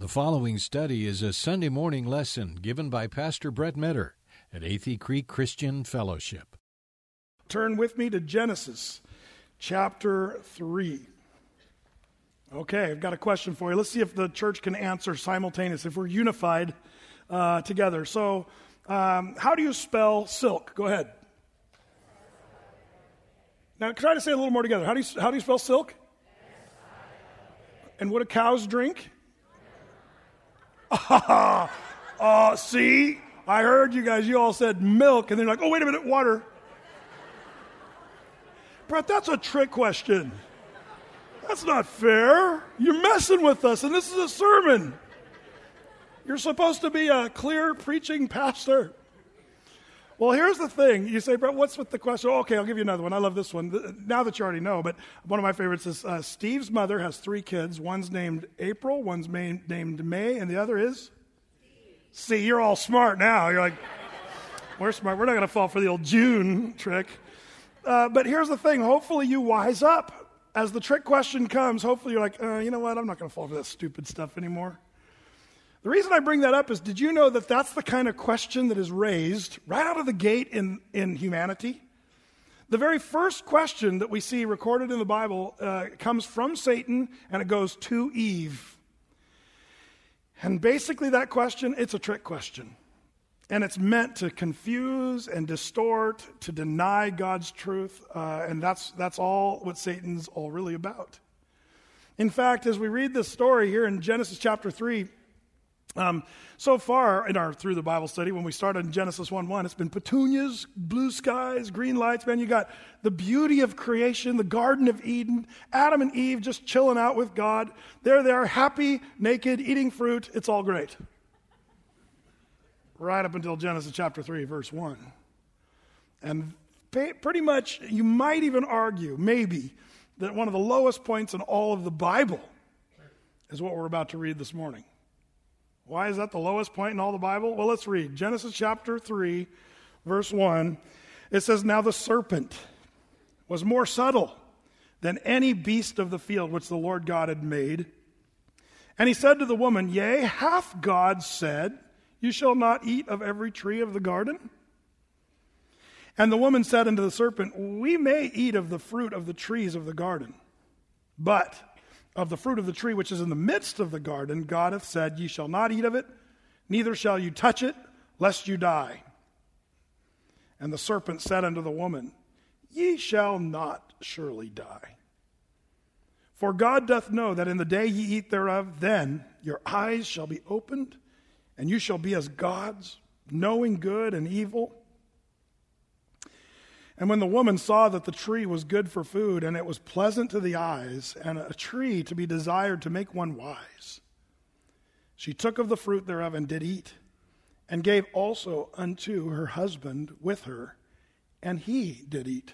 The following study is a Sunday morning lesson given by Pastor Brett Metter at Athey Creek Christian Fellowship. Turn with me to Genesis chapter 3. Okay, I've got a question for you. Let's see if the church can answer simultaneously, if we're unified together. So, how do you spell silk? Go ahead. Now, try to say it a little more together. How do you spell silk? And what do cows drink? See? I heard you guys, you all said milk, and they're like, oh, wait a minute, water. Brett, that's a trick question. That's not fair. You're messing with us, and this is a sermon. You're supposed to be a clear preaching pastor. Well, here's the thing. You say, Brett, what's with the question? Oh, okay, I'll give you another one. I love this one. Now that you already know, but one of my favorites is Steve's mother has 3 kids. One's named April, one's named May, and the other is? See, you're all smart now. You're like, we're smart. We're not going to fall for the old June trick. But here's the thing. Hopefully you wise up. As the trick question comes, hopefully you're like, you know what? I'm not going to fall for that stupid stuff anymore. The reason I bring that up is, did you know that that's the kind of question that is raised right out of the gate in humanity? The very first question that we see recorded in the Bible comes from Satan, and it goes to Eve. And basically that question, it's a trick question. And it's meant to confuse and distort, to deny God's truth, and that's all what Satan's all really about. In fact, as we read this story here in Genesis chapter 3, so far in our Through the Bible study, when we started in Genesis 1:1, it's been petunias, blue skies, green lights. Man, you got the beauty of creation, the Garden of Eden, Adam and Eve just chilling out with God. There they are, happy, naked, eating fruit. It's all great. Right up until Genesis chapter 3, verse 1. And pretty much, you might even argue, maybe, that one of the lowest points in all of the Bible is what we're about to read this morning. Why is that the lowest point in all the Bible? Well, let's read. Genesis chapter 3, verse 1. It says, "Now the serpent was more subtle than any beast of the field which the Lord God had made. And he said to the woman, Yea, hath God said, You shall not eat of every tree of the garden? And the woman said unto the serpent, We may eat of the fruit of the trees of the garden, but of the fruit of the tree which is in the midst of the garden, God hath said, Ye shall not eat of it, neither shall you touch it, lest you die. And the serpent said unto the woman, Ye shall not surely die. For God doth know that in the day ye eat thereof, then your eyes shall be opened, and you shall be as gods, knowing good and evil. And when the woman saw that the tree was good for food, and it was pleasant to the eyes, and a tree to be desired to make one wise, she took of the fruit thereof and did eat, and gave also unto her husband with her, and he did eat."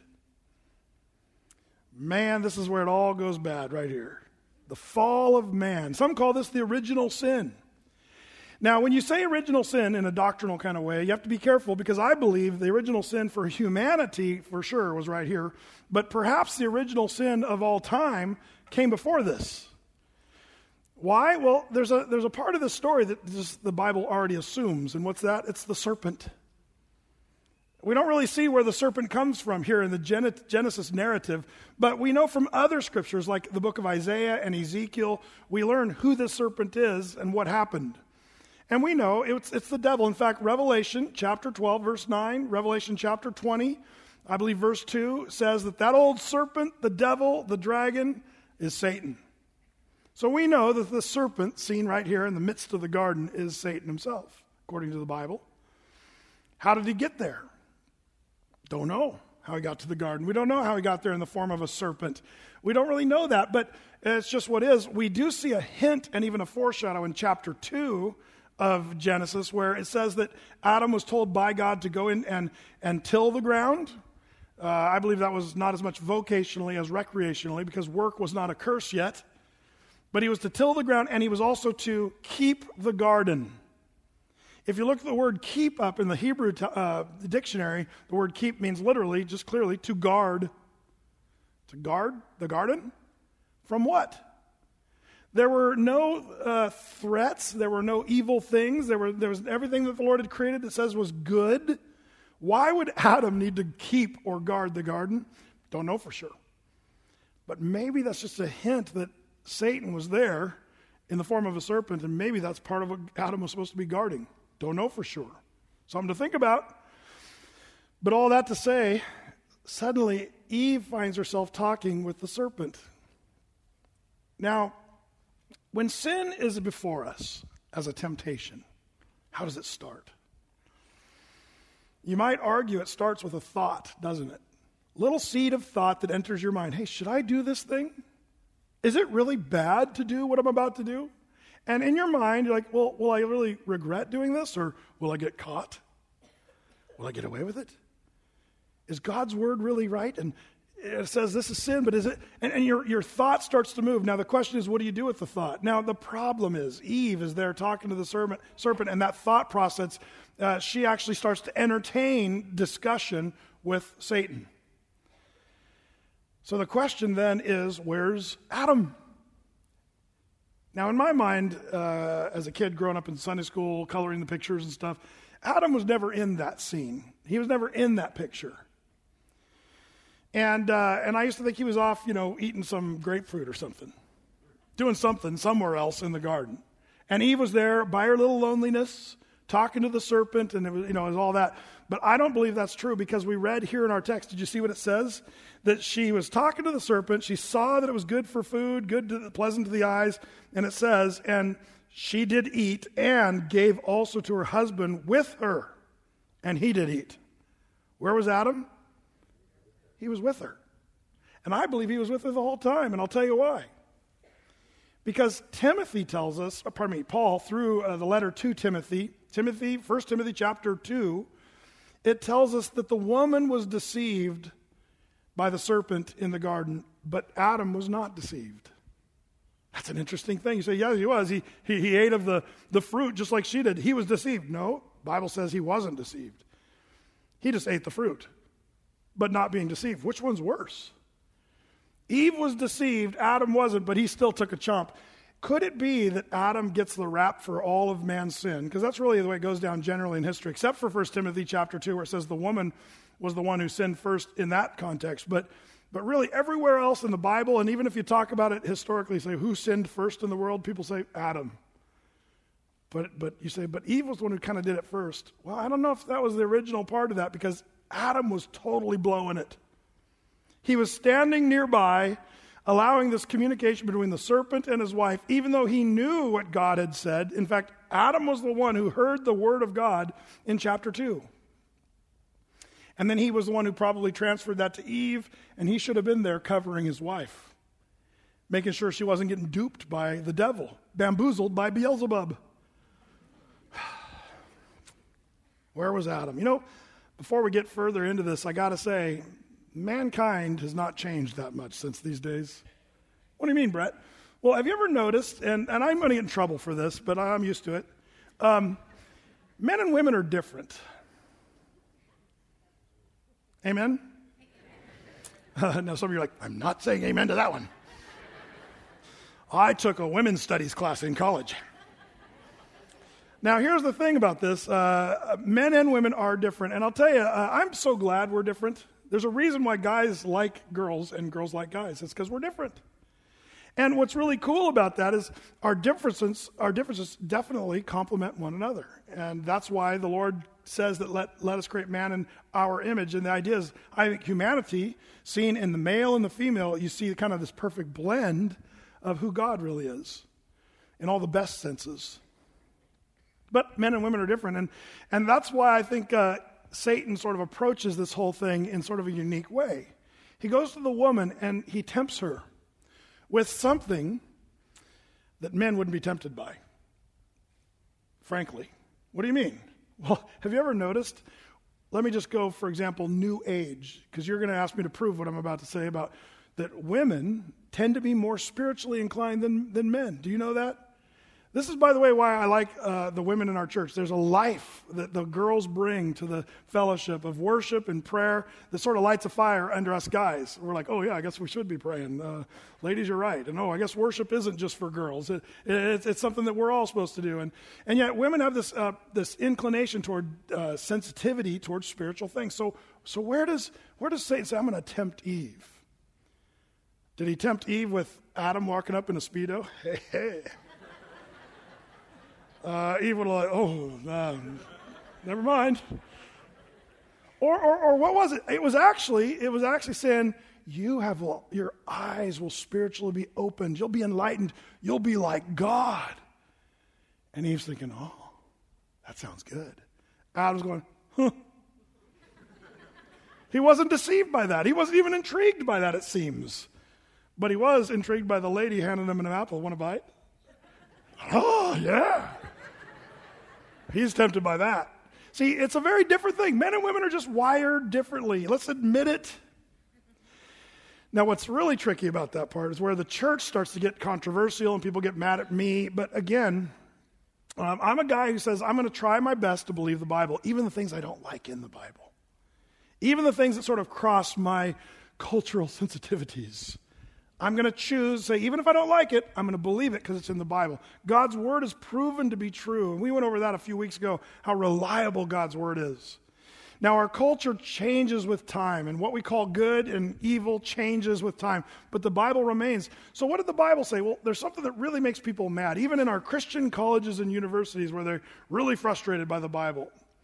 Man, this is where it all goes bad right here. The fall of man. Some call this the original sin. Now, when you say original sin in a doctrinal kind of way, you have to be careful, because I believe the original sin for humanity, for sure, was right here. But perhaps the original sin of all time came before this. Why? Well, there's a part of the story that the Bible already assumes, and what's that? It's the serpent. We don't really see where the serpent comes from here in the Genesis narrative, but we know from other scriptures, like the book of Isaiah and Ezekiel, we learn who the serpent is and what happened. And we know it's the devil. In fact, Revelation chapter 12, verse 9, Revelation chapter 20, I believe verse 2, says that old serpent, the devil, the dragon, is Satan. So we know that the serpent seen right here in the midst of the garden is Satan himself, according to the Bible. How did he get there? Don't know how he got to the garden. We don't know how he got there in the form of a serpent. We don't really know that, but it's just what is. We do see a hint and even a foreshadow in chapter 2 of Genesis, where it says that Adam was told by God to go in and till the ground. I believe that was not as much vocationally as recreationally, because work was not a curse yet. But he was to till the ground, and he was also to keep the garden. If you look at the word keep up in the Hebrew dictionary, the word keep means literally, just clearly, to guard. To guard the garden? From what? There were no threats. There were no evil things. There was everything that the Lord had created that says was good. Why would Adam need to keep or guard the garden? Don't know for sure. But maybe that's just a hint that Satan was there in the form of a serpent, and maybe that's part of what Adam was supposed to be guarding. Don't know for sure. Something to think about. But all that to say, suddenly Eve finds herself talking with the serpent. Now, when sin is before us as a temptation, how does it start? You might argue it starts with a thought, doesn't it? Little seed of thought that enters your mind. Hey, should I do this thing? Is it really bad to do what I'm about to do? And in your mind, you're like, well, will I really regret doing this, or will I get caught? Will I get away with it? Is God's word really right? And it says this is sin, but is it? And your thought starts to move. Now the question is, what do you do with the thought? Now the problem is, Eve is there talking to the serpent, and that thought process, she actually starts to entertain discussion with Satan. So the question then is, where's Adam? Now in my mind, as a kid growing up in Sunday school, coloring the pictures and stuff, Adam was never in that scene. He was never in that picture. And I used to think he was off, eating some grapefruit or something, doing something somewhere else in the garden. And Eve was there by her little loneliness, talking to the serpent, and it was, it was all that. But I don't believe that's true, because we read here in our text, did you see what it says? That she was talking to the serpent, she saw that it was good for food, pleasant to the eyes, and it says, and she did eat and gave also to her husband with her, and he did eat. Where was Adam? He was with her. And I believe he was with her the whole time, and I'll tell you why. Because Timothy tells us, Paul, through the letter to Timothy, 1 Timothy chapter 2, it tells us that the woman was deceived by the serpent in the garden, but Adam was not deceived. That's an interesting thing. You say, yeah, he was. He ate of the fruit just like she did. He was deceived. No, the Bible says he wasn't deceived. He just ate the fruit, but not being deceived. Which one's worse? Eve was deceived, Adam wasn't, but he still took a chomp. Could it be that Adam gets the rap for all of man's sin? Because that's really the way it goes down generally in history, except for 1 Timothy chapter 2, where it says the woman was the one who sinned first in that context. But really everywhere else in the Bible, and even if you talk about it historically, say who sinned first in the world, people say Adam. But you say, but Eve was the one who kind of did it first. Well, I don't know if that was the original part of that, because Adam was totally blowing it. He was standing nearby, allowing this communication between the serpent and his wife, even though he knew what God had said. In fact, Adam was the one who heard the word of God in chapter 2. And then he was the one who probably transferred that to Eve, and he should have been there covering his wife, making sure she wasn't getting duped by the devil, bamboozled by Beelzebub. Where was Adam? Before we get further into this, I got to say, mankind has not changed that much since these days. What do you mean, Brett? Well, have you ever noticed, and I'm going to get in trouble for this, but I'm used to it, men and women are different. Amen? Now some of you are like, I'm not saying amen to that one. I took a women's studies class in college. Now, here's the thing about this. Men and women are different. And I'll tell you, I'm so glad we're different. There's a reason why guys like girls and girls like guys. It's because we're different. And what's really cool about that is our differences definitely complement one another. And that's why the Lord says that let us create man in our image. And the idea is, I think humanity, seen in the male and the female, you see kind of this perfect blend of who God really is in all the best senses. But men and women are different. And that's why I think Satan sort of approaches this whole thing in sort of a unique way. He goes to the woman and he tempts her with something that men wouldn't be tempted by. Frankly. What do you mean? Well, have you ever noticed? Let me just go, for example, New Age, because you're going to ask me to prove what I'm about to say about that women tend to be more spiritually inclined than men. Do you know that? This is, by the way, why I like the women in our church. There's a life that the girls bring to the fellowship of worship and prayer that sort of lights a fire under us guys. We're like, oh, yeah, I guess we should be praying. Ladies, you're right. And, I guess worship isn't just for girls. It's something that we're all supposed to do. And yet women have this inclination toward sensitivity towards spiritual things. So where does Satan say, I'm going to tempt Eve? Did he tempt Eve with Adam walking up in a Speedo? Hey. Eve would have never mind. Or what was it? It was actually saying, your eyes will spiritually be opened. You'll be enlightened. You'll be like God. And Eve's thinking, that sounds good. Adam's going, huh. He wasn't deceived by that. He wasn't even intrigued by that, it seems. But he was intrigued by the lady handing him an apple. Want a bite? Oh, yeah. He's tempted by that. See, it's a very different thing. Men and women are just wired differently. Let's admit it. Now, what's really tricky about that part is where the church starts to get controversial and people get mad at me. But again, I'm a guy who says I'm going to try my best to believe the Bible, even the things I don't like in the Bible. Even the things that sort of cross my cultural sensitivities. I'm going to choose, say, even if I don't like it, I'm going to believe it because it's in the Bible. God's word is proven to be true. And we went over that a few weeks ago, how reliable God's word is. Now, our culture changes with time, and what we call good and evil changes with time, but the Bible remains. So what did the Bible say? Well, there's something that really makes people mad, even in our Christian colleges and universities where they're really frustrated by the Bible.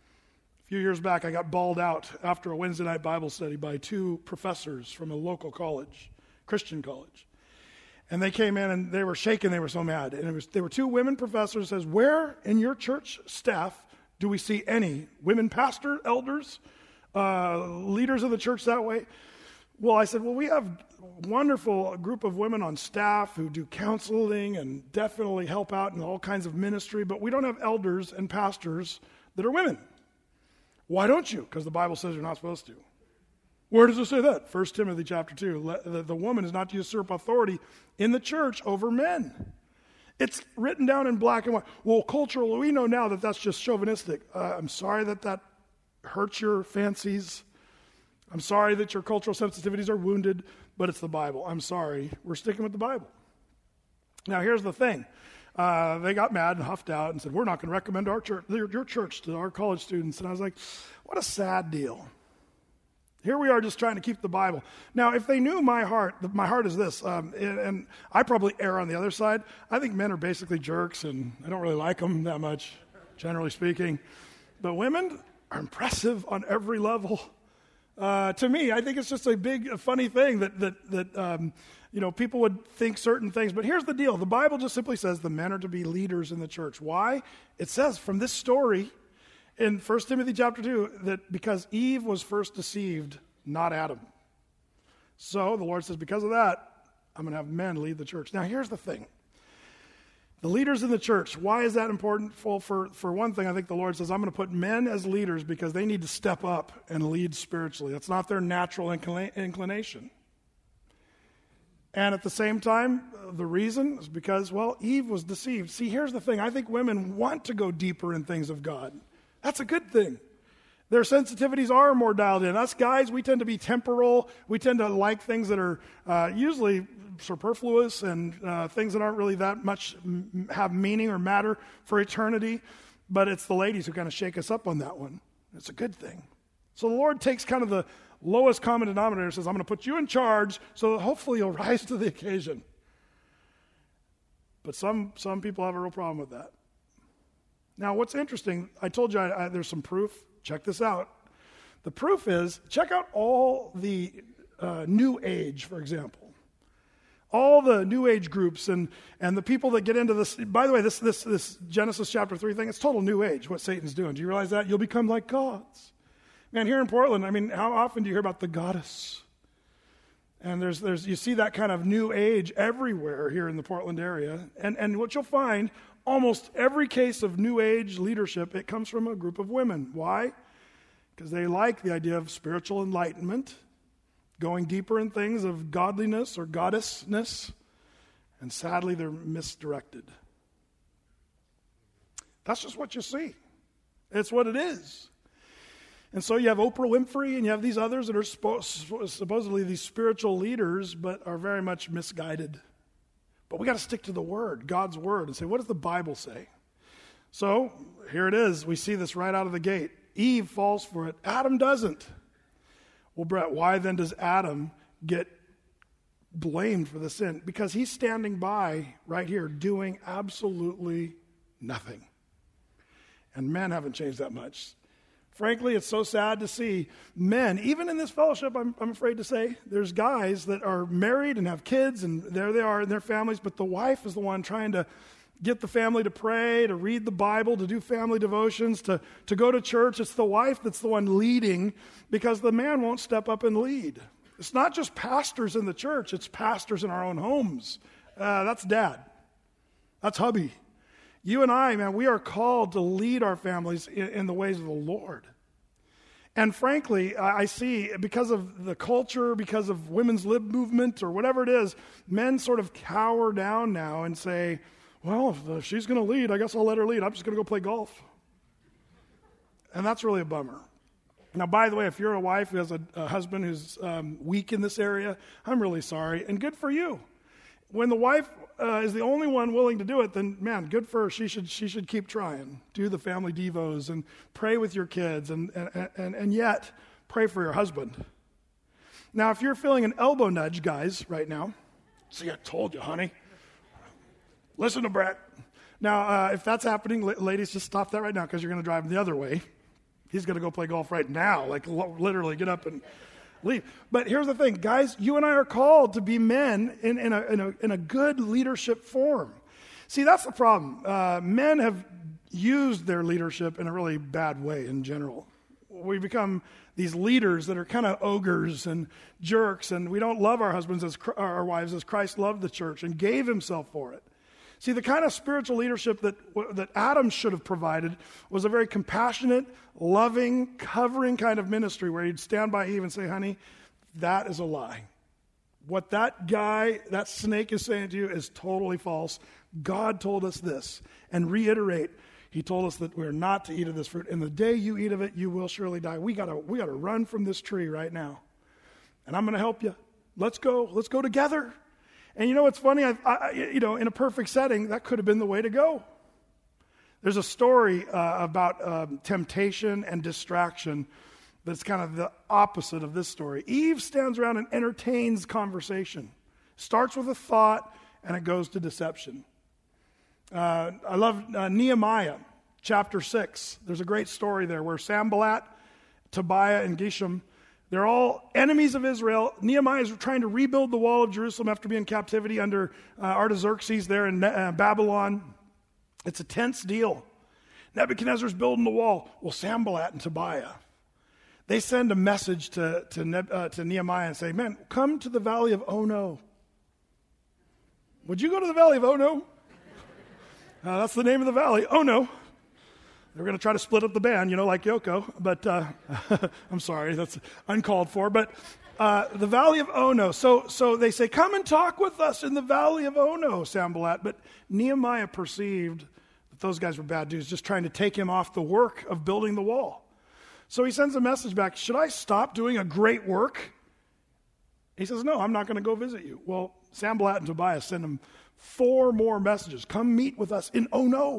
A few years back, I got bawled out after a Wednesday night Bible study by two professors from a local college. Christian college. And they came in and they were shaking, they were so mad. And there were two women professors says, where in your church staff do we see any women pastor, elders, leaders of the church that way? Well, I said, we have a wonderful group of women on staff who do counseling and definitely help out in all kinds of ministry, but we don't have elders and pastors that are women. Why don't you? Because the Bible says you're not supposed to. Where does it say that? 1 Timothy chapter 2. The woman is not to usurp authority in the church over men. It's written down in black and white. Well, culturally, we know now that that's just chauvinistic. I'm sorry that hurts your fancies. I'm sorry that your cultural sensitivities are wounded, but it's the Bible. I'm sorry. We're sticking with the Bible. Now, here's the thing. They got mad and huffed out and said, we're not going to recommend your church to our college students. And I was like, what a sad deal. Here we are just trying to keep the Bible. Now, if they knew my heart is this, and I probably err on the other side. I think men are basically jerks, and I don't really like them that much, generally speaking. But women are impressive on every level. To me, I think it's just a big, funny thing that people would think certain things. But here's the deal. The Bible just simply says the men are to be leaders in the church. Why? It says from this story in 1 Timothy chapter 2, that because Eve was first deceived, not Adam. So the Lord says, because of that, I'm going to have men lead the church. Now, here's the thing. The leaders in the church, why is that important? Well, for one thing, I think the Lord says, I'm going to put men as leaders because they need to step up and lead spiritually. That's not their natural inclination. And at the same time, the reason is because, Eve was deceived. See, here's the thing. I think women want to go deeper in things of God. That's a good thing. Their sensitivities are more dialed in. Us guys, we tend to be temporal. We tend to like things that are usually superfluous and things that aren't really that much have meaning or matter for eternity. But it's the ladies who kind of shake us up on that one. It's a good thing. So the Lord takes kind of the lowest common denominator and says, I'm going to put you in charge so that hopefully you'll rise to the occasion. But some people have a real problem with that. Now, what's interesting, I told you there's some proof. Check this out. The proof is, check out all the New Age, for example. All the New Age groups and the people that get into this. By the way, this Genesis chapter 3 thing, it's total New Age, what Satan's doing. Do you realize that? You'll become like gods. Man, here in Portland, how often do you hear about the goddess? And you see that kind of New Age everywhere here in the Portland area. And what you'll find, almost every case of New Age leadership, it comes from a group of women. Why? Because they like the idea of spiritual enlightenment, going deeper in things of godliness or goddessness, and sadly they're misdirected. That's just what you see. It's what it is. And so you have Oprah Winfrey and you have these others that are supposedly these spiritual leaders, but are very much misguided. But we got to stick to the Word, God's Word, and say, what does the Bible say? So here it is. We see this right out of the gate. Eve falls for it. Adam doesn't. Well, Brett, why then does Adam get blamed for the sin? Because he's standing by right here doing absolutely nothing. And men haven't changed that much. Frankly, it's so sad to see men, even in this fellowship, I'm afraid to say, there's guys that are married and have kids, and there they are in their families, but the wife is the one trying to get the family to pray, to read the Bible, to do family devotions, to go to church. It's the wife that's the one leading because the man won't step up and lead. It's not just pastors in the church, it's pastors in our own homes. That's dad. That's hubby. You and I, man, we are called to lead our families in the ways of the Lord. And frankly, I see, because of the culture, because of women's lib movement or whatever it is, men sort of cower down now and say, well, if she's going to lead, I guess I'll let her lead. I'm just going to go play golf. And that's really a bummer. Now, by the way, if you're a wife who has a husband who's weak in this area, I'm really sorry, and good for you. When the wife is the only one willing to do it, then, man, good for her. She should keep trying. Do the family devos and pray with your kids and yet pray for your husband. Now, if you're feeling an elbow nudge, guys, right now, see, I told you, honey. Listen to Brett. Now, if that's happening, ladies, just stop that right now because you're going to drive him the other way. He's going to go play golf right now, like literally get up and leave. But here's the thing, guys, you and I are called to be men in a good leadership form. See, that's the problem. Men have used their leadership in a really bad way in general. We become these leaders that are kind of ogres and jerks, and we don't love our husbands our wives as Christ loved the church and gave himself for it. See, the kind of spiritual leadership that Adam should have provided was a very compassionate, loving, covering kind of ministry where he'd stand by Eve and say, honey, that is a lie. What that guy, that snake is saying to you is totally false. God told us this. And reiterate, he told us that we're not to eat of this fruit. And the day you eat of it, you will surely die. We gotta run from this tree right now. And I'm going to help you. Let's go together. And you know what's funny? In a perfect setting, that could have been the way to go. There's a story about temptation and distraction that's kind of the opposite of this story. Eve stands around and entertains conversation. Starts with a thought, and it goes to deception. I love Nehemiah, chapter 6. There's a great story there where Sanballat, Tobiah, and Geshem, they're all enemies of Israel. Nehemiah is trying to rebuild the wall of Jerusalem after being in captivity under Artaxerxes there in Babylon. It's a tense deal. Nebuchadnezzar's building the wall. Well, Sanballat and Tobiah, they send a message to Nehemiah and say, man, come to the valley of Ono. Would you go to the valley of Ono? That's the name of the valley, Ono. They're going to try to split up the band, like Yoko, but I'm sorry, that's uncalled for. But the Valley of Ono, so they say, come and talk with us in the Valley of Ono, Sanballat. But Nehemiah perceived that those guys were bad dudes, just trying to take him off the work of building the wall. So he sends a message back, should I stop doing a great work? He says, no, I'm not going to go visit you. Well, Sanballat and Tobiah send him 4 more messages. Come meet with us in Ono.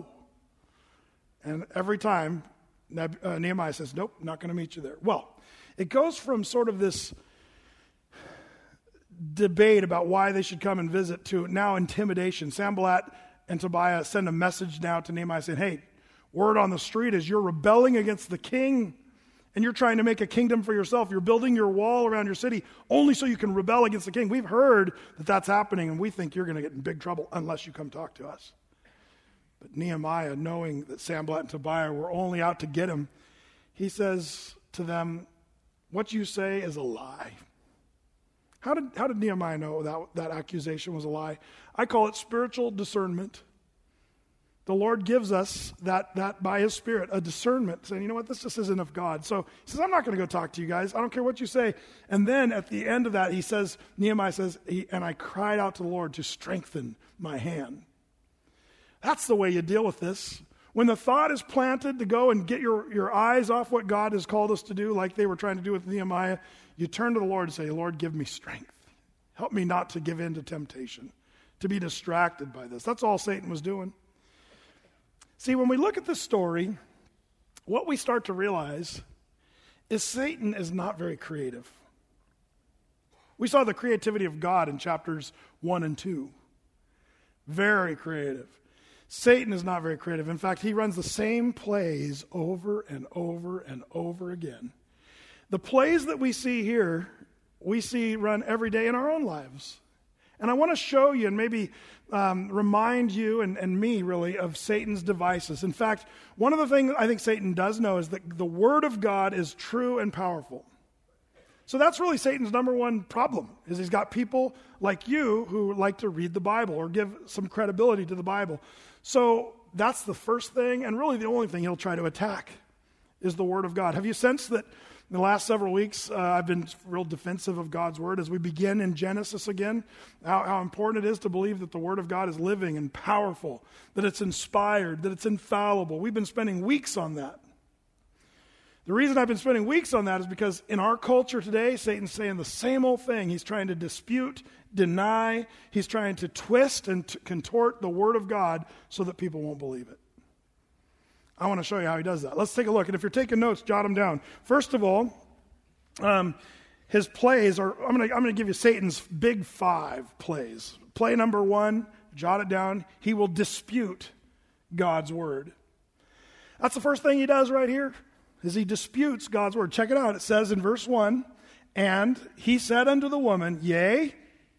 And every time, Nehemiah says, nope, not going to meet you there. Well, it goes from sort of this debate about why they should come and visit to now intimidation. Sanballat and Tobiah send a message now to Nehemiah saying, hey, word on the street is you're rebelling against the king and you're trying to make a kingdom for yourself. You're building your wall around your city only so you can rebel against the king. We've heard that that's happening, and we think you're going to get in big trouble unless you come talk to us. But Nehemiah, knowing that Sanballat and Tobiah were only out to get him, he says to them, what you say is a lie. How did Nehemiah know that accusation was a lie? I call it spiritual discernment. The Lord gives us that by his Spirit, a discernment, saying, you know what, this just isn't of God. So he says, I'm not going to go talk to you guys. I don't care what you say. And then at the end of that, Nehemiah says, and I cried out to the Lord to strengthen my hand. That's the way you deal with this. When the thought is planted to go and get your eyes off what God has called us to do, like they were trying to do with Nehemiah, you turn to the Lord and say, Lord, give me strength. Help me not to give in to temptation, to be distracted by this. That's all Satan was doing. See, when we look at this story, what we start to realize is Satan is not very creative. We saw the creativity of God in chapters 1 and 2. Very creative. Satan is not very creative. In fact, he runs the same plays over and over and over again. The plays that we see here, we see run every day in our own lives. And I want to show you and maybe remind you and me, really, of Satan's devices. In fact, one of the things I think Satan does know is that the Word of God is true and powerful. So that's really Satan's number one problem, is he's got people like you who like to read the Bible or give some credibility to the Bible. So that's the first thing, and really the only thing he'll try to attack is the Word of God. Have you sensed that in the last several weeks, I've been real defensive of God's Word as we begin in Genesis again, how important it is to believe that the Word of God is living and powerful, that it's inspired, that it's infallible. We've been spending weeks on that. The reason I've been spending weeks on that is because in our culture today, Satan's saying the same old thing. He's trying to dispute, deny. He's trying to twist and contort the Word of God so that people won't believe it. I want to show you how he does that. Let's take a look. And if you're taking notes, jot them down. First of all, his plays are, I'm going to give you Satan's big 5 plays. Play number 1, jot it down. He will dispute God's Word. That's the first thing he does right here, is he disputes God's Word. Check it out. It says in verse 1, and he said unto the woman, Yea,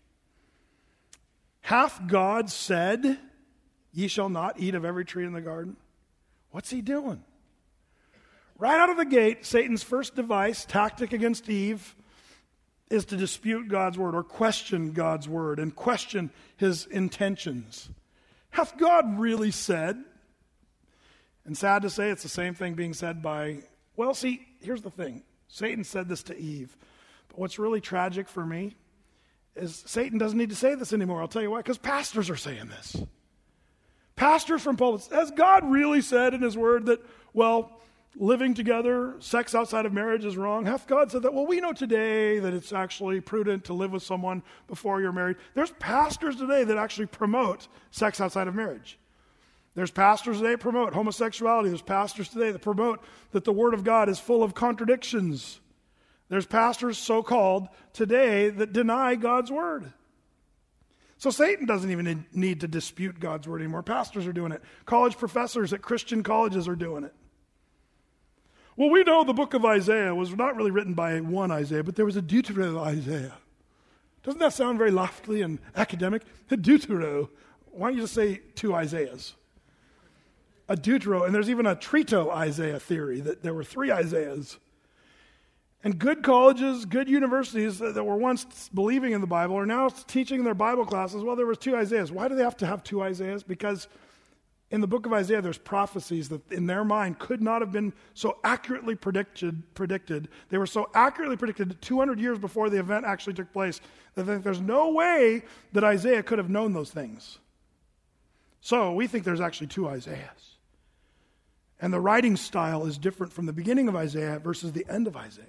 hath God said, Ye shall not eat of every tree in the garden? What's he doing? Right out of the gate, Satan's first device, tactic against Eve, is to dispute God's Word or question God's Word and question his intentions. Hath God really said? And sad to say, it's the same thing being said by, well, see, here's the thing. Satan said this to Eve. But what's really tragic for me is Satan doesn't need to say this anymore. I'll tell you why. Because pastors are saying this. Pastors from pulpits, has God really said in his Word that, well, living together, sex outside of marriage is wrong? Hath God said that? Well, we know today that it's actually prudent to live with someone before you're married. There's pastors today that actually promote sex outside of marriage. There's pastors today that promote homosexuality. There's pastors today that promote that the Word of God is full of contradictions. There's pastors, so-called, today that deny God's Word. So Satan doesn't even need to dispute God's Word anymore. Pastors are doing it. College professors at Christian colleges are doing it. Well, we know the book of Isaiah was not really written by one Isaiah, but there was a Deutero Isaiah. Doesn't that sound very lofty and academic? A Deutero. Why don't you just say 2 Isaiahs? A Deutero, and there's even a Trito Isaiah theory that there were 3 Isaiahs. And good colleges, good universities that were once believing in the Bible are now teaching their Bible classes, well, there was 2 Isaiahs. Why do they have to have 2 Isaiahs? Because in the book of Isaiah, there's prophecies that in their mind could not have been so accurately predicted. They were so accurately predicted 200 years before the event actually took place that there's no way that Isaiah could have known those things. So we think there's actually 2 Isaiahs. And the writing style is different from the beginning of Isaiah versus the end of Isaiah.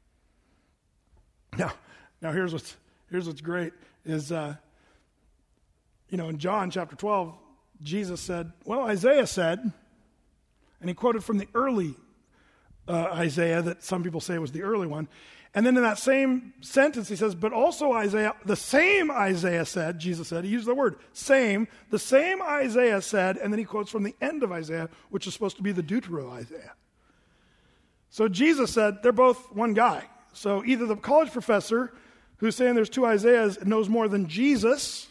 Now here's what's great is, in John chapter 12, Jesus said, well, Isaiah said, and he quoted from the early Isaiah that some people say was the early one. And then in that same sentence, he says, but also Isaiah, the same Isaiah said, Jesus said, he used the word same, the same Isaiah said, and then he quotes from the end of Isaiah, which is supposed to be the Deutero Isaiah. So Jesus said, they're both one guy. So either the college professor who's saying there's 2 Isaiahs knows more than Jesus,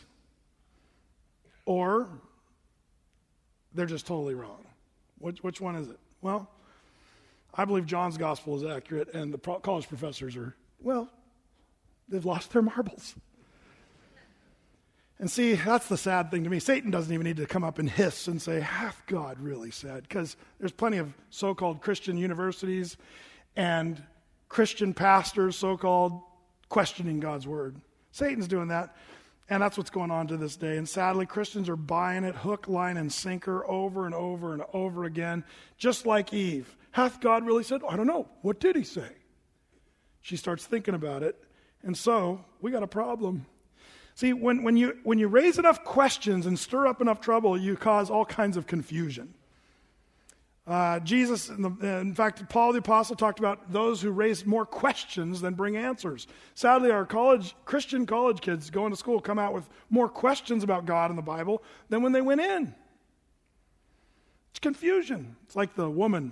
or they're just totally wrong. Which one is it? Well, I believe John's gospel is accurate, and the college professors are, well, they've lost their marbles. And see, that's the sad thing to me. Satan doesn't even need to come up and hiss and say, hath God really said? Because there's plenty of so-called Christian universities and Christian pastors, so-called, questioning God's Word. Satan's doing that. And that's what's going on to this day. And sadly, Christians are buying it hook, line, and sinker over and over and over again, just like Eve. Hath God really said? I don't know. What did he say? She starts thinking about it. And so we got a problem. See, when you raise enough questions and stir up enough trouble, you cause all kinds of confusion. Jesus, in fact, Paul the Apostle talked about those who raise more questions than bring answers. Sadly, our Christian college kids going to school come out with more questions about God and the Bible than when they went in. It's confusion. It's like the woman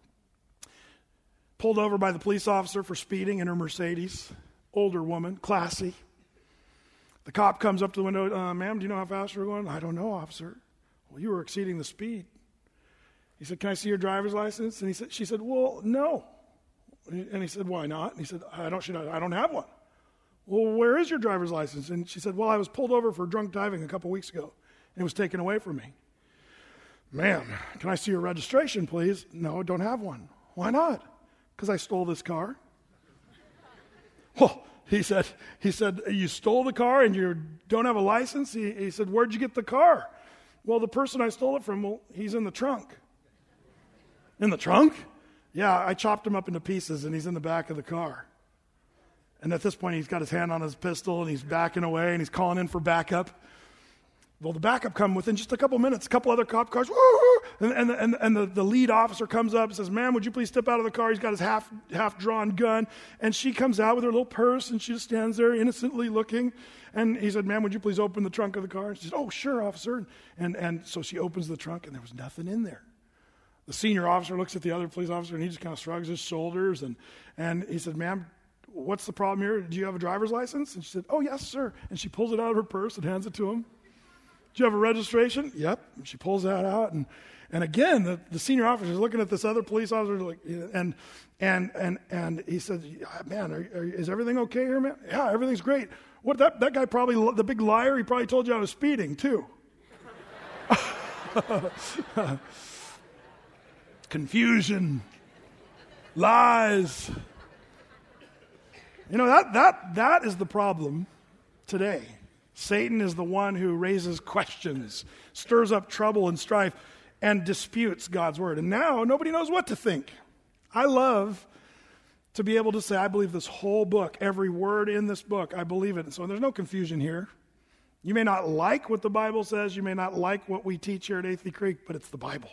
pulled over by the police officer for speeding in her Mercedes. Older woman, classy. The cop comes up to the window, ma'am, do you know how fast we're going? I don't know, officer. Well, you were exceeding the speed. He said, can I see your driver's license? And she said, well, no. And he said, why not? And he said, I don't have one. Well, where is your driver's license? And she said, well, I was pulled over for drunk driving a couple weeks ago, and it was taken away from me. Ma'am, can I see your registration, please? No, I don't have one. Why not? Because I stole this car. Well, he said, you stole the car and you don't have a license? He said, where'd you get the car? Well, the person I stole it from, well, he's in the trunk. In the trunk? Yeah, I chopped him up into pieces and he's in the back of the car. And at this point, he's got his hand on his pistol and he's backing away and he's calling in for backup. Well, the backup come within just a couple minutes. A couple other cop cars, and the lead officer comes up and says, ma'am, would you please step out of the car? He's got his half-drawn gun. And she comes out with her little purse, and she just stands there innocently looking. And he said, ma'am, would you please open the trunk of the car? And she said, oh, sure, officer. And so she opens the trunk, and there was nothing in there. The senior officer looks at the other police officer, and he just kind of shrugs his shoulders. And he said, ma'am, what's the problem here? Do you have a driver's license? And she said, oh, yes, sir. And she pulls it out of her purse and hands it to him. Do you have a registration? Yep. And she pulls that out, and again, the senior officer is looking at this other police officer, like, and he said, "Man, is everything okay here, man?" Yeah, everything's great. What that guy probably the big liar. He probably told you I was speeding too. Confusion, lies. You know that is the problem today. Satan is the one who raises questions, stirs up trouble and strife, and disputes God's word. And now nobody knows what to think. I love to be able to say, I believe this whole book, every word in this book, I believe it. And so there's no confusion here. You may not like what the Bible says. You may not like what we teach here at Athey Creek, but it's the Bible.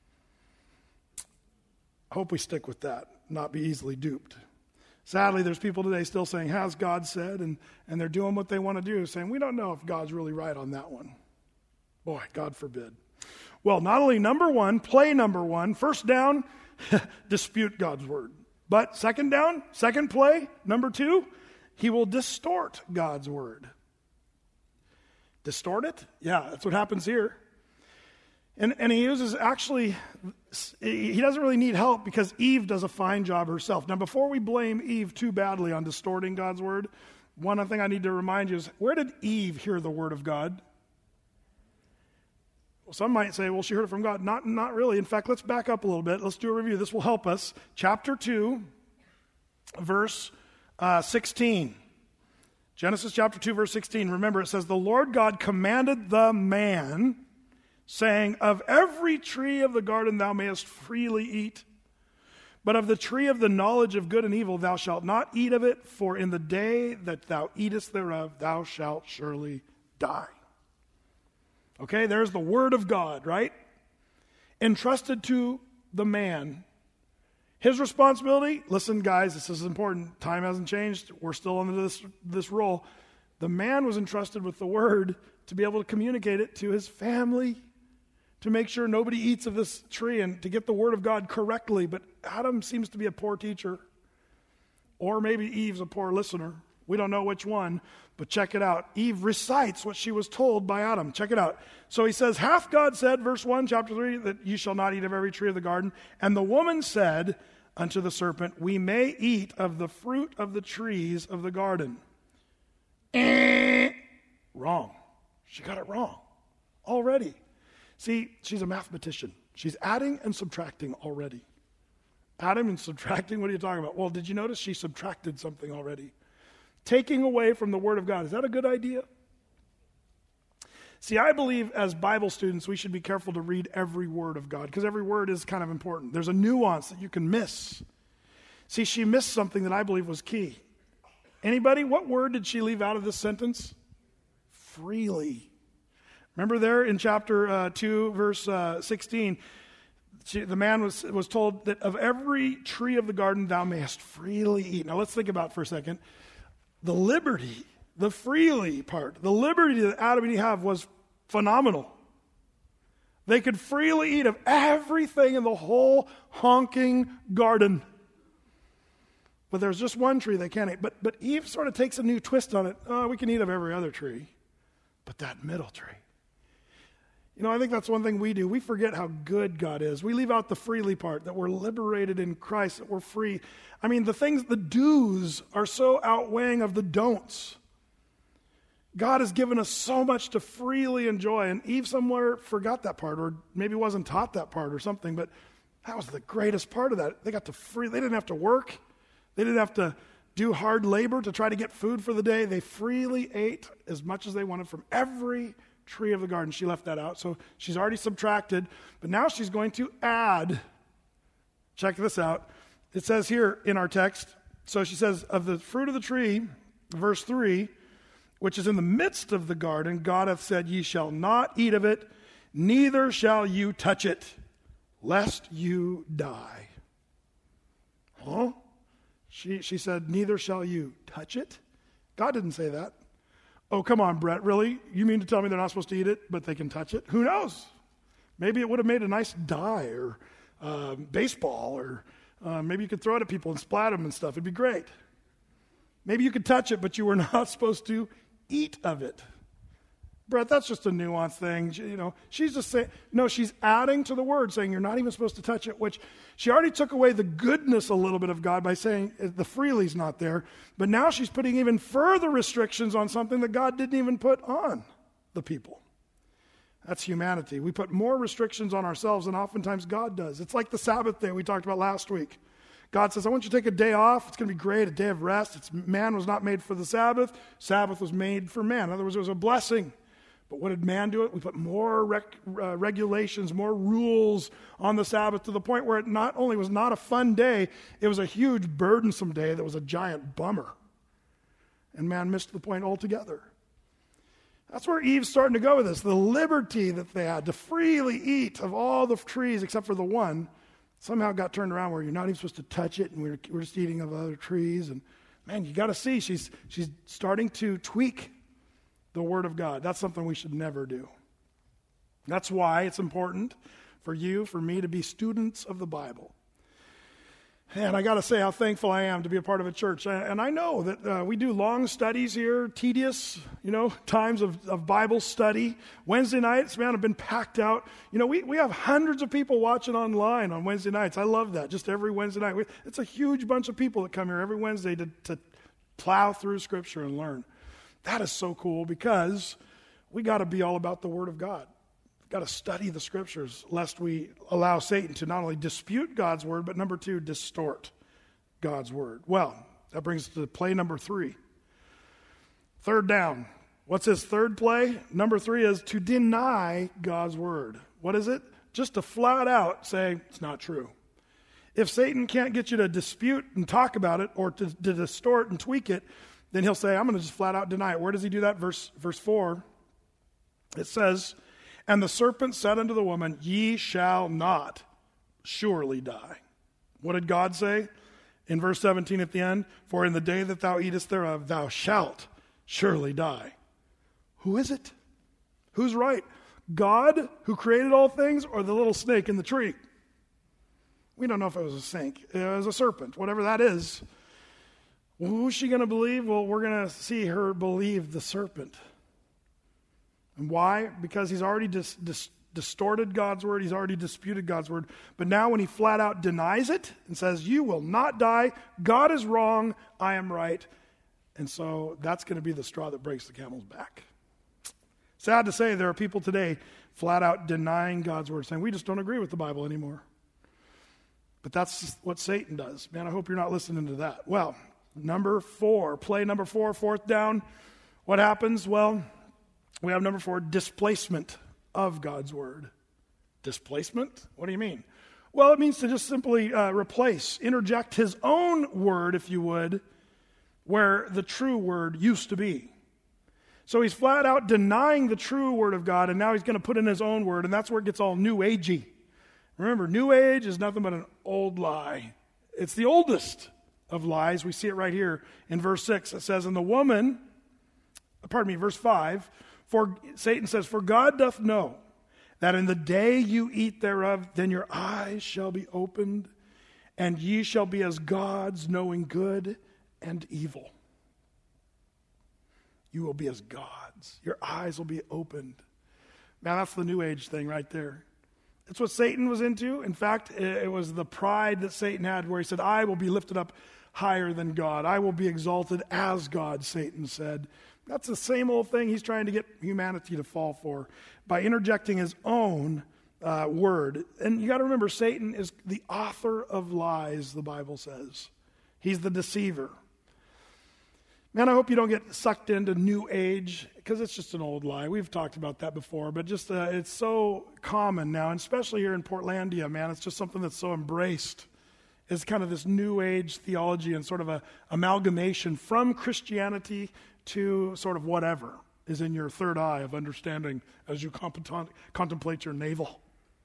I hope we stick with that, not be easily duped. Sadly, there's people today still saying, has God said? And they're doing what they want to do, saying, we don't know if God's really right on that one. Boy, God forbid. Well, not only number one, play number one, first down, dispute God's word. But second down, second play, number two, he will distort God's word. Distort it? Yeah, that's what happens here. And he uses actually, he doesn't really need help because Eve does a fine job herself. Now, before we blame Eve too badly on distorting God's word, one thing I need to remind you is, where did Eve hear the word of God? Well, some might say, well, she heard it from God. Not really. In fact, let's back up a little bit. Let's do a review. This will help us. Chapter 2, verse 16. Genesis chapter 2, verse 16. Remember, it says, the Lord God commanded the man, saying, of every tree of the garden thou mayest freely eat, but of the tree of the knowledge of good and evil thou shalt not eat of it, for in the day that thou eatest thereof thou shalt surely die. Okay, there's the word of God, right? Entrusted to the man. His responsibility, listen guys, this is important. Time hasn't changed. We're still under this role. The man was entrusted with the word to be able to communicate it to his family, to make sure nobody eats of this tree and to get the word of God correctly. But Adam seems to be a poor teacher. Or maybe Eve's a poor listener. We don't know which one, but check it out. Eve recites what she was told by Adam. Check it out. So he says, hath God said, verse 1, chapter 3, that you shall not eat of every tree of the garden? And the woman said unto the serpent, we may eat of the fruit of the trees of the garden. Wrong. She got it wrong already. See, she's a mathematician. She's adding and subtracting already. Adding and subtracting, what are you talking about? Well, did you notice she subtracted something already? Taking away from the Word of God. Is that a good idea? See, I believe as Bible students, we should be careful to read every word of God, because every word is kind of important. There's a nuance that you can miss. See, she missed something that I believe was key. Anybody? What word did she leave out of this sentence? Freely. Remember there in chapter 2, verse 16, the man was told that of every tree of the garden thou mayest freely eat. Now let's think about it for a second. The liberty, the freely part, the liberty that Adam and Eve have was phenomenal. They could freely eat of everything in the whole honking garden. But there's just one tree they can't eat. But Eve sort of takes a new twist on it. Oh, we can eat of every other tree, but that middle tree. You know, I think that's one thing we do. We forget how good God is. We leave out the freely part, that we're liberated in Christ, that we're free. I mean, the do's are so outweighing of the don'ts. God has given us so much to freely enjoy, and Eve somewhere forgot that part, or maybe wasn't taught that part or something, but that was the greatest part of that. They didn't have to work. They didn't have to do hard labor to try to get food for the day. They freely ate as much as they wanted from every tree of the garden. She left that out, so she's already subtracted, but now she's going to add. Check this out. It says here in our text, so she says, of the fruit of the tree, verse 3, which is in the midst of the garden, God hath said, ye shall not eat of it, neither shall you touch it, lest you die. Huh? She said, neither shall you touch it? God didn't say that. Oh, come on, Brett, really? You mean to tell me they're not supposed to eat it, but they can touch it? Who knows? Maybe it would have made a nice dye or baseball, or maybe you could throw it at people and splat them and stuff. It'd be great. Maybe you could touch it, but you were not supposed to eat of it. Brett, that's just a nuanced thing. You know, she's just saying, no, she's adding to the word, saying you're not even supposed to touch it, which she already took away the goodness a little bit of God by saying the freely's not there. But now she's putting even further restrictions on something that God didn't even put on the people. That's humanity. We put more restrictions on ourselves than oftentimes God does. It's like the Sabbath day we talked about last week. God says, I want you to take a day off. It's going to be great, a day of rest. Man was not made for the Sabbath. Sabbath was made for man. In other words, it was a blessing. But what did man do it? We put more regulations, more rules on the Sabbath, to the point where it not only was not a fun day, it was a huge burdensome day that was a giant bummer. And man missed the point altogether. That's where Eve's starting to go with this. The liberty that they had to freely eat of all the trees except for the one somehow got turned around where you're not even supposed to touch it, and we're just eating of other trees. And man, you got to see, she's starting to tweak the Word of God. That's something we should never do. That's why it's important for you, for me, to be students of the Bible. And I got to say how thankful I am to be a part of a church. And I know that we do long studies here, tedious, times of Bible study. Wednesday nights, man, have been packed out. We have hundreds of people watching online on Wednesday nights. I love that. Just every Wednesday night. It's a huge bunch of people that come here every Wednesday to plow through Scripture and learn. That is so cool, because we got to be all about the Word of God. We've got to study the Scriptures, lest we allow Satan to not only dispute God's Word, but number 2, distort God's Word. Well, that brings us to play number 3. Third down. What's his third play? Number 3 is to deny God's Word. What is it? Just to flat out say it's not true. If Satan can't get you to dispute and talk about it, or to distort and tweak it, then he'll say, I'm going to just flat out deny it. Where does he do that? Verse 4, it says, and the serpent said unto the woman, ye shall not surely die. What did God say? In verse 17 at the end, for in the day that thou eatest thereof, thou shalt surely die. Who is it? Who's right? God, who created all things, or the little snake in the tree? We don't know if it was a snake. It was a serpent, whatever that is. Who's she going to believe? Well, we're going to see her believe the serpent. And why? Because he's already distorted God's word. He's already disputed God's word. But now when he flat out denies it and says, you will not die, God is wrong, I am right. And so that's going to be the straw that breaks the camel's back. Sad to say, there are people today flat out denying God's word, saying, we just don't agree with the Bible anymore. But that's what Satan does. Man, I hope you're not listening to that. Well, number 4, play number 4, fourth down. What happens? Well, We have number 4, displacement of God's word. Displacement? What do you mean? Well, it means to just simply replace, interject his own word, if you would, where the true word used to be. So he's flat out denying the true word of God, and now he's going to put in his own word, and that's where it gets all new agey. Remember, new age is nothing but an old lie. It's the oldest of lies. We see it right here in verse 6. It says, verse 5, for Satan says, for God doth know that in the day you eat thereof, then your eyes shall be opened, and ye shall be as gods, knowing good and evil. You will be as gods. Your eyes will be opened. Man, that's the new age thing right there. It's what Satan was into. In fact, it was the pride that Satan had where he said, I will be lifted up higher than God. I will be exalted as God, Satan said. That's the same old thing he's trying to get humanity to fall for by interjecting his own word. And you got to remember, Satan is the author of lies, the Bible says. He's the deceiver. Man, I hope you don't get sucked into New Age, because it's just an old lie. We've talked about that before, but just it's so common now, and especially here in Portlandia, man. It's just something that's so embraced. It's kind of this New Age theology and sort of a amalgamation from Christianity to sort of whatever is in your third eye of understanding as you contemplate your navel.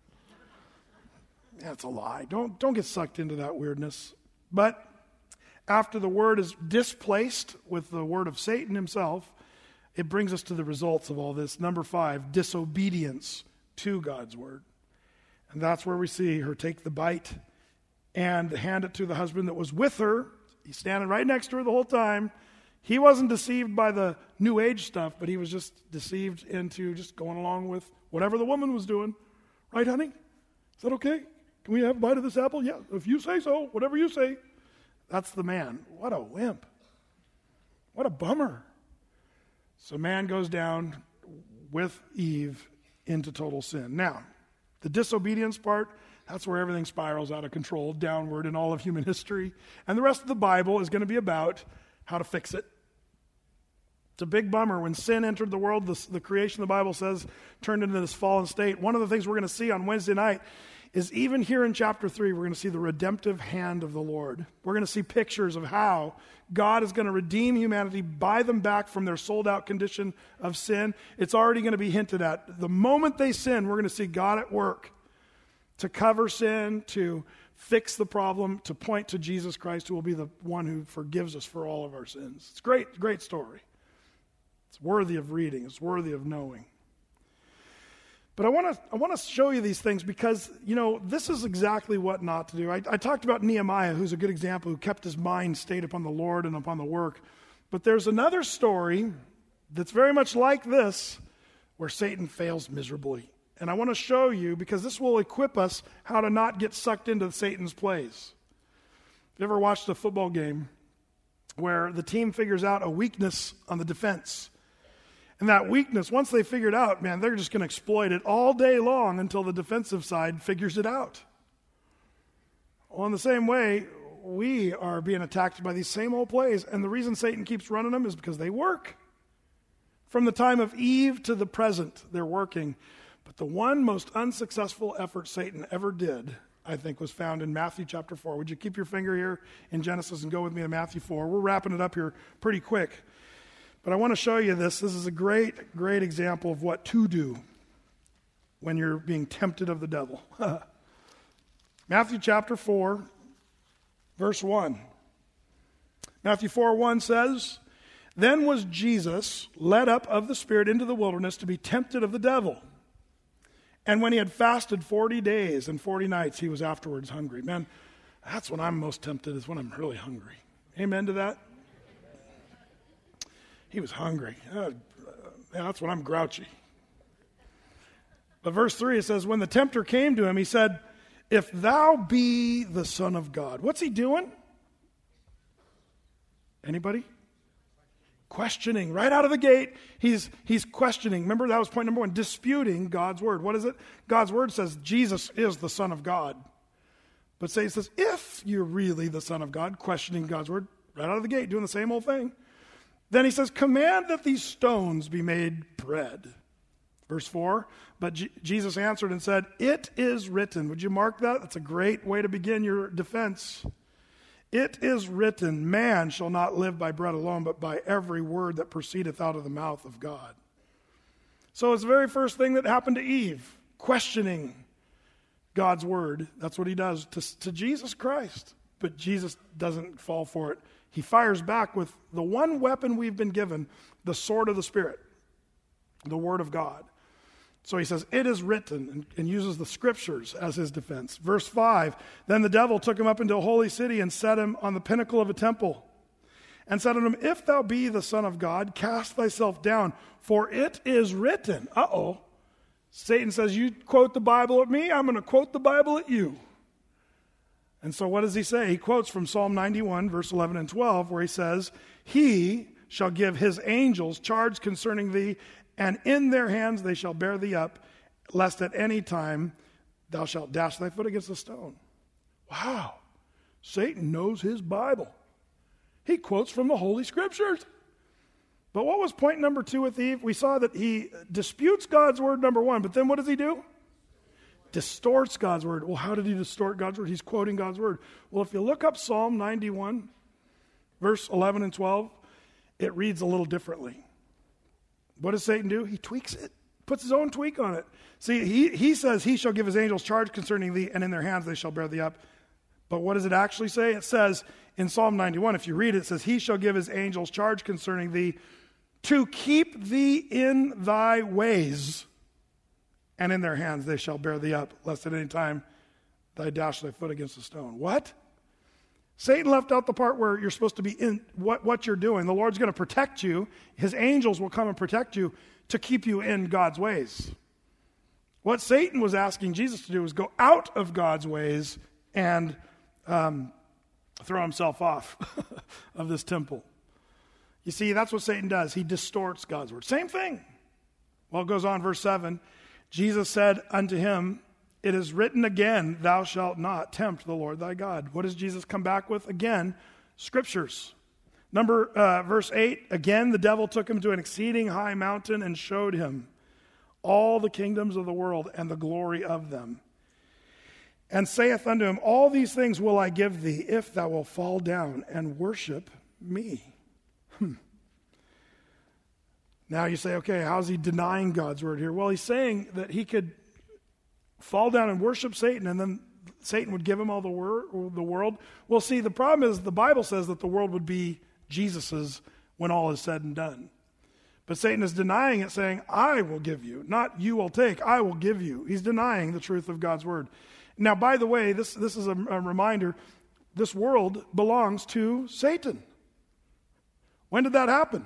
That's a lie. Don't get sucked into that weirdness. But after the word is displaced with the word of Satan himself, it brings us to the results of all this. Number 5, disobedience to God's word. And that's where we see her take the bite and hand it to the husband that was with her. He's standing right next to her the whole time. He wasn't deceived by the New Age stuff, but he was just deceived into just going along with whatever the woman was doing. Right, honey? Is that okay? Can we have a bite of this apple? Yeah, if you say so, whatever you say. That's the man. What a wimp. What a bummer. So man goes down with Eve into total sin. Now, the disobedience part, that's where everything spirals out of control, downward in all of human history. And the rest of the Bible is going to be about how to fix it. It's a big bummer. When sin entered the world, the creation, the Bible says, turned into this fallen state. One of the things we're going to see on Wednesday night is even here in chapter 3, we're going to see the redemptive hand of the Lord. We're going to see pictures of how God is going to redeem humanity, buy them back from their sold-out condition of sin. It's already going to be hinted at. The moment they sin, we're going to see God at work to cover sin, to fix the problem, to point to Jesus Christ, who will be the one who forgives us for all of our sins. It's a great, great story. It's worthy of reading. It's worthy of knowing. But I want to show you these things because, this is exactly what not to do. I talked about Nehemiah, who's a good example, who kept his mind stayed upon the Lord and upon the work. But there's another story that's very much like this, where Satan fails miserably. And I want to show you, because this will equip us how to not get sucked into Satan's plays. You ever watched a football game where the team figures out a weakness on the defense? And that weakness, once they figure it out, man, they're just going to exploit it all day long until the defensive side figures it out. Well, in the same way, we are being attacked by these same old plays. And the reason Satan keeps running them is because they work. From the time of Eve to the present, they're working. But the one most unsuccessful effort Satan ever did, I think, was found in Matthew chapter 4. Would you keep your finger here in Genesis and go with me to Matthew 4? We're wrapping it up here pretty quick. But I want to show you this. This is a great, great example of what to do when you're being tempted of the devil. Matthew chapter 4, verse 1. Matthew 4:1 says, "Then was Jesus led up of the Spirit into the wilderness to be tempted of the devil. And when he had fasted 40 days and 40 nights, he was afterwards hungry." Man, that's when I'm most tempted, is when I'm really hungry. Amen to that? He was hungry. That's when I'm grouchy. But verse 3, it says, "When the tempter came to him, he said, 'If thou be the Son of God.'" What's he doing? Anybody? Questioning. Right out of the gate, he's questioning. Remember, that was point number 1, disputing God's word. What is it? God's word says Jesus is the Son of God. But Satan says, if you're really the Son of God, questioning God's word, right out of the gate, doing the same old thing. Then he says, command that these stones be made bread. Verse 4, but Jesus answered and said, it is written. Would you mark that? That's a great way to begin your defense. It is written, man shall not live by bread alone, but by every word that proceedeth out of the mouth of God. So it's the very first thing that happened to Eve, questioning God's word. That's what he does to Jesus Christ. But Jesus doesn't fall for it. He fires back with the one weapon we've been given, the sword of the Spirit, the word of God. So he says, it is written, and uses the scriptures as his defense. Verse 5, then the devil took him up into a holy city and set him on the pinnacle of a temple and said unto him, if thou be the Son of God, cast thyself down, for it is written. Satan says, you quote the Bible at me, I'm going to quote the Bible at you. And so what does he say? He quotes from Psalm 91, verse 11 and 12, where he says, he shall give his angels charge concerning thee, and in their hands they shall bear thee up, lest at any time thou shalt dash thy foot against a stone. Wow. Satan knows his Bible. He quotes from the Holy Scriptures. But what was point number 2 with Eve? We saw that he disputes God's word, number 1, but then what does he do? Distorts God's word. Well, how did he distort God's word? He's quoting God's word. Well, if you look up Psalm 91, verse 11 and 12, it reads a little differently. What does Satan do? He tweaks it, puts his own tweak on it. See, he says, he shall give his angels charge concerning thee, and in their hands they shall bear thee up. But what does it actually say? It says in Psalm 91, if you read it, it says, he shall give his angels charge concerning thee to keep thee in thy ways, and in their hands they shall bear thee up, lest at any time thou dash thy foot against a stone. What? Satan left out the part where you're supposed to be in what you're doing. The Lord's going to protect you. His angels will come and protect you to keep you in God's ways. What Satan was asking Jesus to do was go out of God's ways and throw himself off of this temple. You see, that's what Satan does. He distorts God's word. Same thing. Well, it goes on, verse 7. Jesus said unto him, it is written again, thou shalt not tempt the Lord thy God. What does Jesus come back with? Again, scriptures. Verse 8, again the devil took him to an exceeding high mountain and showed him all the kingdoms of the world and the glory of them. And saith unto him, all these things will I give thee, if thou wilt fall down and worship me. Now you say, okay, how's he denying God's word here? Well, he's saying that he could fall down and worship Satan, and then Satan would give him all the world. Well, see, the problem is the Bible says that the world would be Jesus's when all is said and done. But Satan is denying it, saying, I will give you, not you will take, I will give you. He's denying the truth of God's word. Now, by the way, this is a reminder, this world belongs to Satan. When did that happen?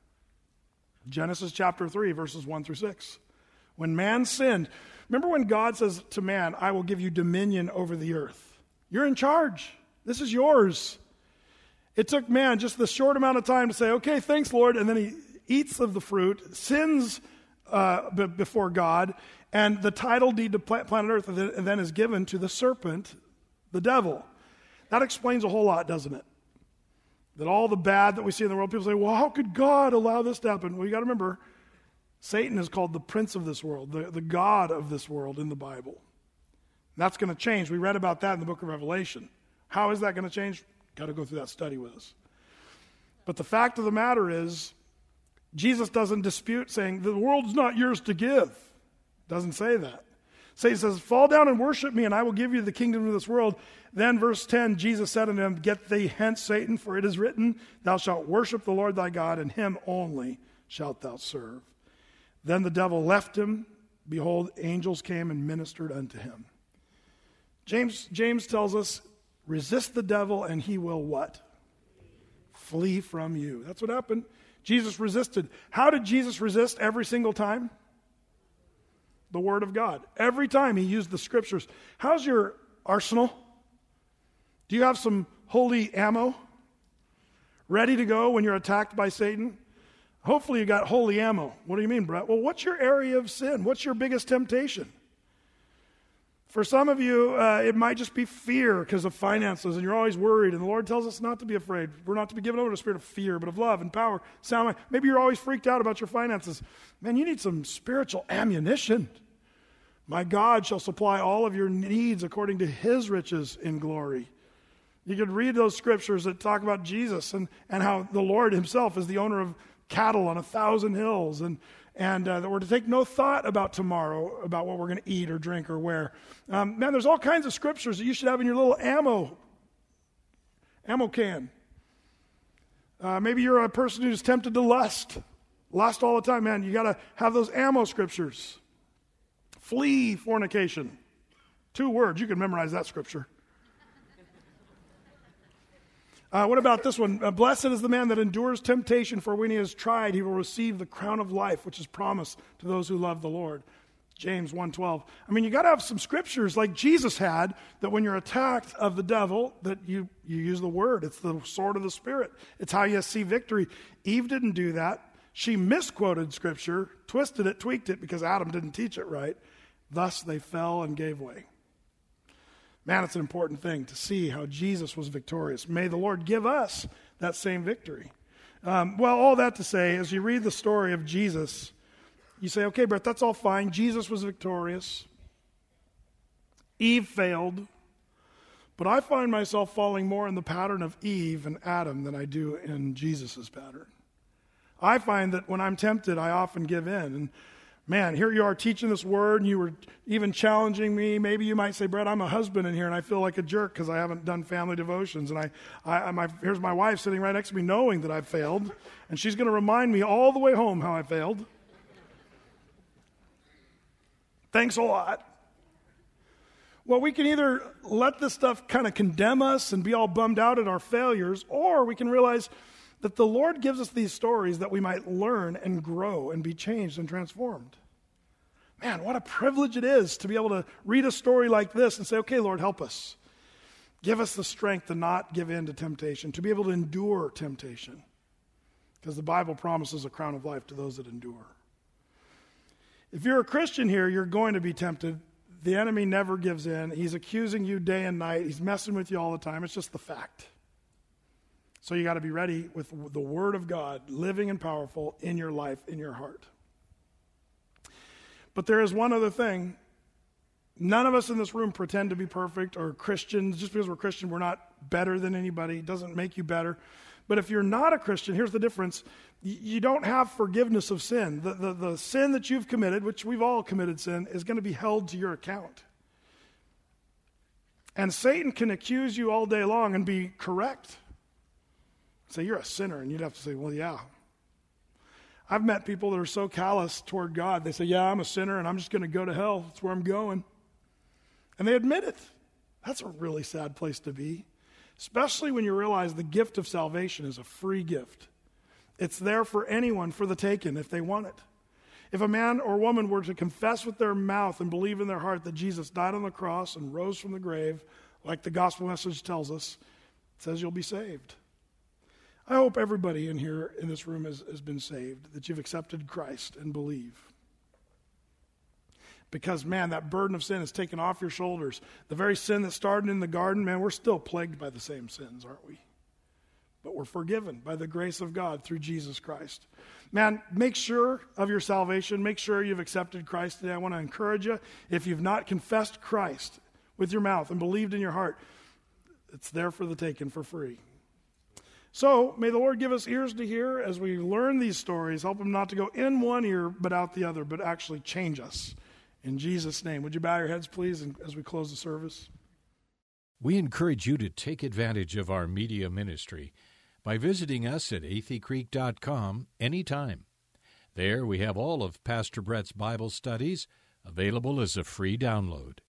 Genesis chapter 3, verses 1 through 6. When man sinned, remember when God says to man, I will give you dominion over the earth. You're in charge. This is yours. It took man just this short amount of time to say, okay, thanks, Lord. And then he eats of the fruit, sins before God, and the title deed to planet earth and then is given to the serpent, the devil. That explains a whole lot, doesn't it? That all the bad that we see in the world, people say, well, how could God allow this to happen? Well, you got to remember, Satan is called the prince of this world, the god of this world in the Bible. And that's going to change. We read about that in the book of Revelation. How is that going to change? Got to go through that study with us. But the fact of the matter is, Jesus doesn't dispute saying, the world's not yours to give. Doesn't say that. Satan says, fall down and worship me, and I will give you the kingdom of this world. Then verse 10, Jesus said unto him, get thee hence, Satan, for it is written, thou shalt worship the Lord thy God, and him only shalt thou serve. Then the devil left him. Behold, angels came and ministered unto him. James tells us, resist the devil and he will what? Flee from you. That's what happened. Jesus resisted. How did Jesus resist every single time? The Word of God. Every time he used the Scriptures. How's your arsenal? Do you have some holy ammo ready to go when you're attacked by Satan? Hopefully you got holy ammo. What do you mean, Brett? Well, what's your area of sin? What's your biggest temptation? For some of you, it might just be fear because of finances, and you're always worried. And the Lord tells us not to be afraid. We're not to be given over to a spirit of fear, but of love and power, sound mind. Maybe you're always freaked out about your finances. Man, you need some spiritual ammunition. My God shall supply all of your needs according to his riches in glory. You could read those scriptures that talk about Jesus and how the Lord himself is the owner of cattle on 1,000 hills, and that we're to take no thought about tomorrow, about what we're going to eat or drink or wear. Man, there's all kinds of scriptures that you should have in your little ammo can. Maybe you're a person who's tempted to lust all the time. Man, you got to have those ammo scriptures. Flee fornication. 2 words. You can memorize that scripture. What about this one? Blessed is the man that endures temptation, for when he is tried, he will receive the crown of life, which is promised to those who love the Lord. James 1:12. I mean, you got to have some scriptures like Jesus had, that when you're attacked of the devil, that you use the word. It's the sword of the Spirit. It's how you see victory. Eve didn't do that. She misquoted scripture, twisted it, tweaked it, because Adam didn't teach it right. Thus they fell and gave way. Man, it's an important thing to see how Jesus was victorious. May the Lord give us that same victory. Well, all that to say, as you read the story of Jesus, you say, okay, Brett, that's all fine. Jesus was victorious. Eve failed. But I find myself falling more in the pattern of Eve and Adam than I do in Jesus' pattern. I find that when I'm tempted, I often give in. And man, here you are teaching this word, and you were even challenging me. Maybe you might say, Brett, I'm a husband in here, and I feel like a jerk because I haven't done family devotions. And here's my wife sitting right next to me knowing that I've failed, and she's going to remind me all the way home how I failed. Thanks a lot. Well, we can either let this stuff kind of condemn us and be all bummed out at our failures, or we can realize that the Lord gives us these stories that we might learn and grow and be changed and transformed. Man, what a privilege it is to be able to read a story like this and say, okay, Lord, help us. Give us the strength to not give in to temptation, to be able to endure temptation. Because the Bible promises a crown of life to those that endure. If you're a Christian here, you're going to be tempted. The enemy never gives in. He's accusing you day and night. He's messing with you all the time. It's just the fact. So you got to be ready with the Word of God, living and powerful in your life, in your heart. But there is one other thing. None of us in this room pretend to be perfect or Christians. Just because we're Christian, we're not better than anybody. It doesn't make you better. But if you're not a Christian, here's the difference. You don't have forgiveness of sin. The sin that you've committed, which we've all committed sin, is going to be held to your account. And Satan can accuse you all day long and be correct. Say, you're a sinner, and you'd have to say, well, yeah. I've met people that are so callous toward God, they say, yeah, I'm a sinner, and I'm just going to go to hell. That's where I'm going. And they admit it. That's a really sad place to be, especially when you realize the gift of salvation is a free gift. It's there for anyone for the taking if they want it. If a man or woman were to confess with their mouth and believe in their heart that Jesus died on the cross and rose from the grave, like the gospel message tells us, it says you'll be saved. I hope everybody in here, in this room, has been saved, that you've accepted Christ and believe. Because, man, that burden of sin is taken off your shoulders. The very sin that started in the garden, man, we're still plagued by the same sins, aren't we? But we're forgiven by the grace of God through Jesus Christ. Man, make sure of your salvation. Make sure you've accepted Christ today. I want to encourage you, if you've not confessed Christ with your mouth and believed in your heart, it's there for the taking for free. So, may the Lord give us ears to hear as we learn these stories. Help them not to go in one ear but out the other, but actually change us. In Jesus' name. Would you bow your heads, please, as we close the service? We encourage you to take advantage of our media ministry by visiting us at atheycreek.com anytime. There we have all of Pastor Brett's Bible studies available as a free download.